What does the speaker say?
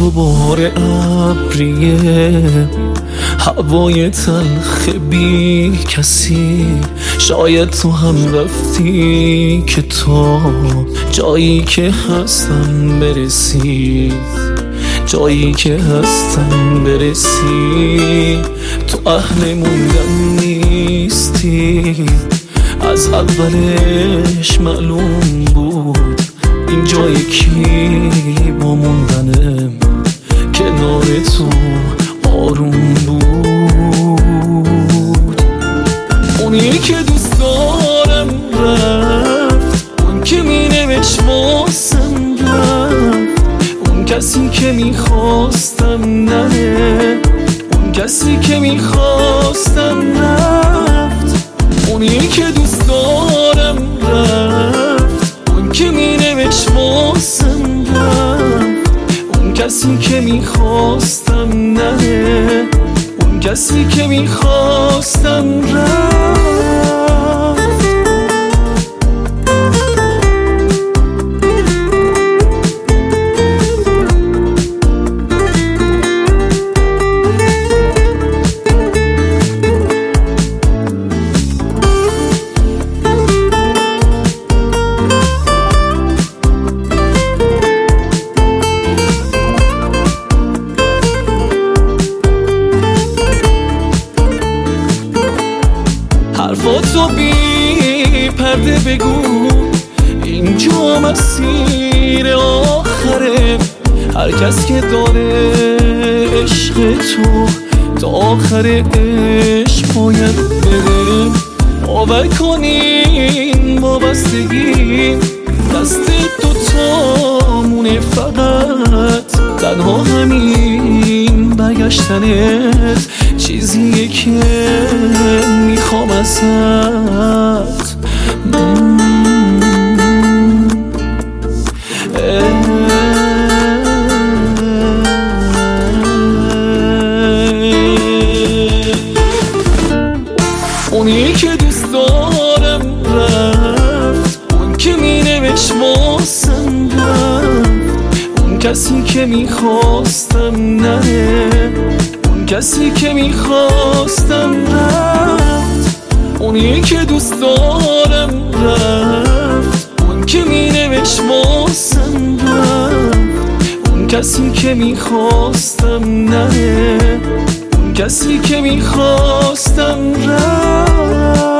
دوباره ابریه، هوای تلخ بی کسی. شاید تو هم رفتی که تا جایی که هستم برسی، جایی که هستم برسی. تو اهل موندن نیستی، از اولش معلوم بود این جای کی با موندنم کنار تو آروم بود. اونی که دوست دارم رفت، اون که مینوشت واسم رفت، اون کسی که میخواستم نره، اون کسی که میخواستم رفت. اونی که دوست دارم رفت، اون که مینوشت واسم رفت، اون کسی که میخواستم نره، اون کسی که میخواستم رفت. حرفاتو بی پرده بگو، اینجا مسیر آخره. هر کس که داره عشق تو تا آخر عشق باید بره. باور کنین وابستگی دست دوتامونه، فقط تنها همین برگشتنت چیزیه که میخوام ازت. اونی که دوست دارم رفت، اون که مینوشت واسم رفت، اون کسی که میخواستم نره، اون کسی که میخواستم رفت. اونی که دوست دارم رفت، اون که مینوشت واسم رفت، اون کسی که میخواستم نره، اون کسی که میخواستم رفت.